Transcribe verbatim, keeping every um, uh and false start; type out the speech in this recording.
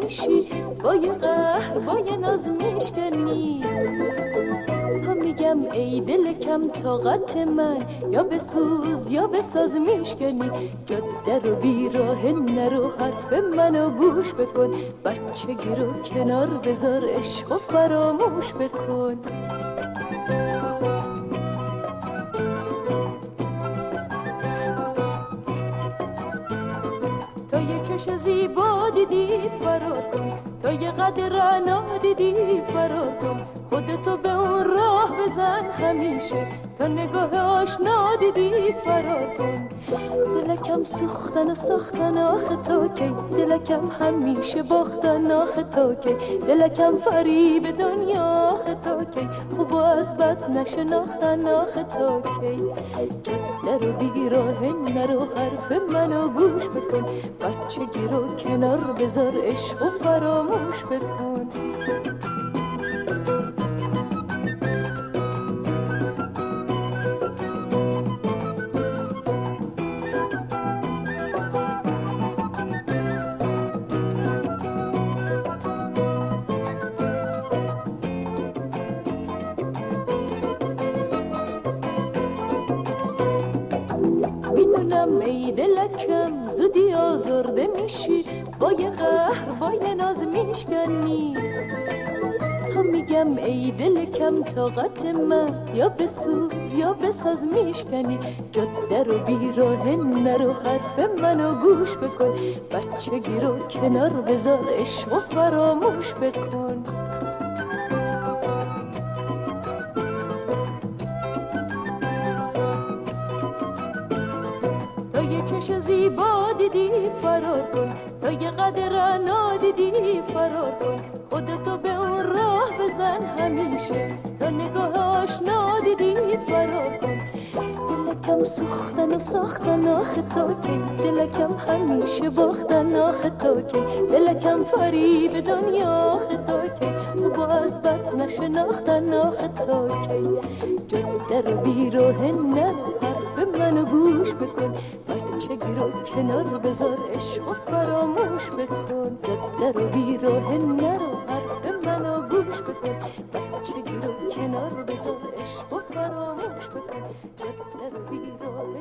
میشی، با یه قهر با یه ناز میشکنی. تا میگم ای دل کم طاقت من، یا بسوز یا بساز میشکنی. جاده رو بیراه نرو، حرف منو گوش بکن. بچگی رو کنار بذار، عشق و فراموش بکن. تا یه چش زیبا دیدی فرار کن، تا یه قد رعنا دیدی فرار کن. خودتو به اون راه بزن همیشه، تا نگاه آشنا دیدی فرار کن. دلکم سوختن و ساختن آخه تا کی، دلکم همیشه باختن آخه تا کی. دلکم فریب دنیا آخه تا کی، خوب و از بد نشناختن آخه تا کی. جاده رو بیراه نرو، حرف منو گوش بکن. بچگی رو کنار بذار، عشق و فراموش بکن. میدونم ای دلکم زودی آزرده میشی، با یه قهر با یه ناز میشکنی. تا میگم ای دل کم طاقت من، یا بسوز یا بساز میشکنی. جاده رو بیراه نرو، حرف منو گوش بکن. بچگی رو کنار بذار، عشق و فراموش بکن. تا یه چش زیبا دیدی فرار کن، تا یه قد رعنا دیدی فرار کن. خودتو به اون راه بزن همیشه، تا نگاه آشنا دیدی فرار کن. دلکم سوختن و ساختن آخه تا کی، دلکم همیشه باختن آخه تا کی. دلکم فریب دنیا آخه تا کی، خوب و از بد نشناختن آخه تا کی. جاده رو بیراه نرو، حرف منو گوش بکن. بچگی رو کنار بذار، عشق و فراموش بکن. جاده رو بیراه نرو، حرف منو گوش بکن. بچگی رو کنار بذار، عشق و فراموش بکن. جاده رو بیراه